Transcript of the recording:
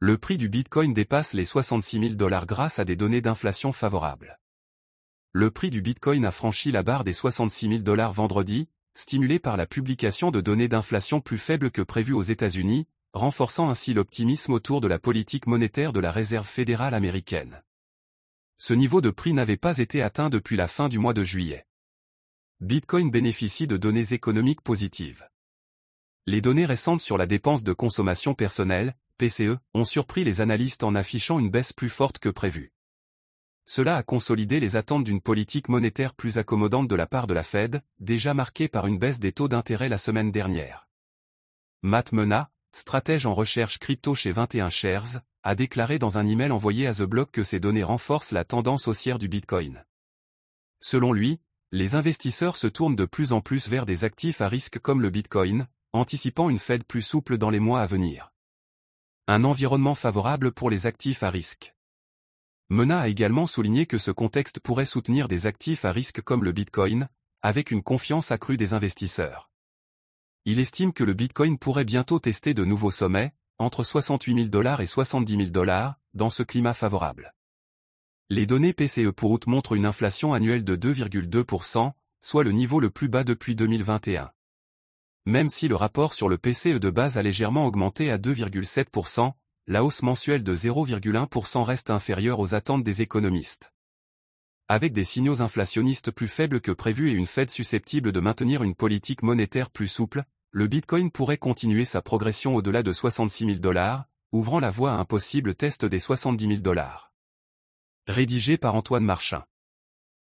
Le prix du Bitcoin dépasse les 66 000 $ grâce à des données d'inflation favorables. Le prix du Bitcoin a franchi la barre des 66 000 $ vendredi, stimulé par la publication de données d'inflation plus faibles que prévues aux États-Unis, renforçant ainsi l'optimisme autour de la politique monétaire de la Réserve fédérale américaine. Ce niveau de prix n'avait pas été atteint depuis la fin du mois de juillet. Bitcoin bénéficie de données économiques positives. Les données récentes sur la dépense de consommation personnelle, PCE, ont surpris les analystes en affichant une baisse plus forte que prévue. Cela a consolidé les attentes d'une politique monétaire plus accommodante de la part de la Fed, déjà marquée par une baisse des taux d'intérêt la semaine dernière. Matt Mena, stratège en recherche crypto chez 21shares, a déclaré dans un email envoyé à The Block que ces données renforcent la tendance haussière du Bitcoin. Selon lui, les investisseurs se tournent de plus en plus vers des actifs à risque comme le Bitcoin, anticipant une Fed plus souple dans les mois à venir. Un environnement favorable pour les actifs à risque. Mena a également souligné que ce contexte pourrait soutenir des actifs à risque comme le Bitcoin, avec une confiance accrue des investisseurs. Il estime que le Bitcoin pourrait bientôt tester de nouveaux sommets, entre 68 000 $ et 70 000 $, dans ce climat favorable. Les données PCE pour août montrent une inflation annuelle de 2,2%, soit le niveau le plus bas depuis 2021. Même si le rapport sur le PCE de base a légèrement augmenté à 2,7%, la hausse mensuelle de 0,1% reste inférieure aux attentes des économistes. Avec des signaux inflationnistes plus faibles que prévu et une Fed susceptible de maintenir une politique monétaire plus souple, le Bitcoin pourrait continuer sa progression au-delà de 66 000 $, ouvrant la voie à un possible test des 70 000 $. Rédigé par Antoine Marchin.